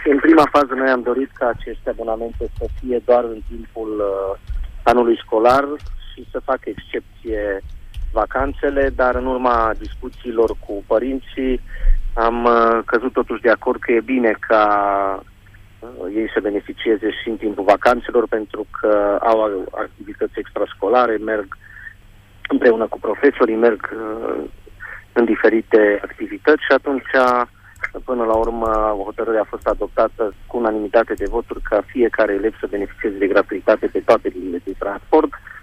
În prima fază noi am dorit ca aceste abonamente să fie doar în timpul anului școlar și să facă excepție vacanțele, dar în urma discuțiilor cu părinții am căzut totuși de acord că e bine ca ei să beneficieze și în timpul vacanțelor, pentru că au activități extrașcolare, merg împreună cu profesorii, merg în diferite activități și atunci, până la urmă, hotărârea a fost adoptată cu unanimitate de voturi ca fiecare elev să beneficieze de gratuitate pe toate liniile de transport.